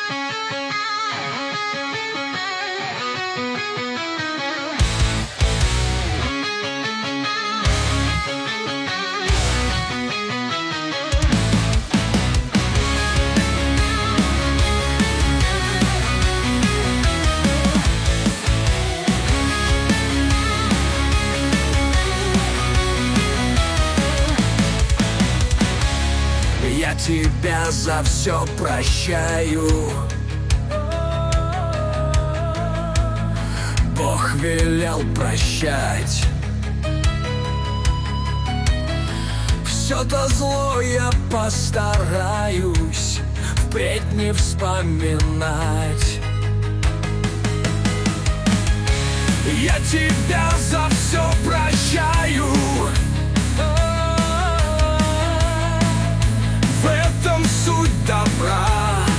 Я тебя за все прощаю. Бог велел прощать. Все то зло я постараюсь впредь не вспоминать. Я тебя за все прощаю. В этом суть добра.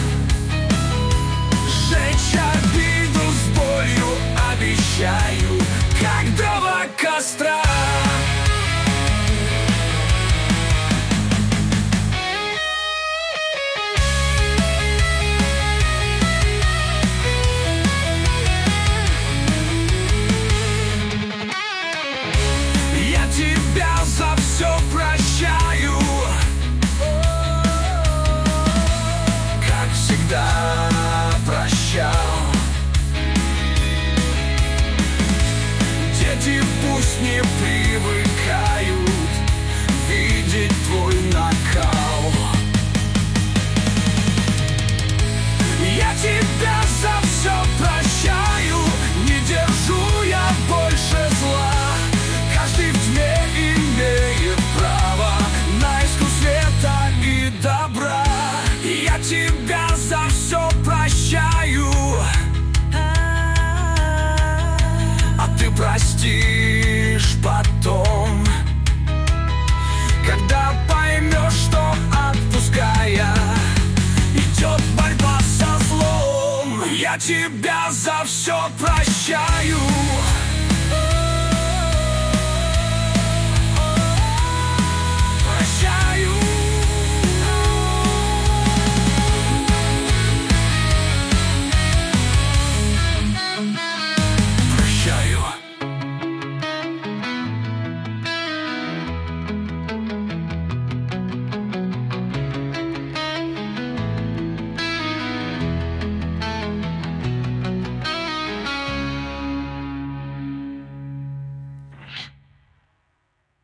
Сжечь обиду с болью обещаю, как дрова костра. Я тебя за все прощаю. Прощал. Дети пусть не привыкают видеть твой накал. Я тебя за все прощаю. Не держу я больше зла. Каждый в тьме имеет право на искусство света и добра. Я тебя за все прощаю, а ты простишь потом, когда поймешь, что отпуская идет борьба со злом. Я тебя за все прощаю.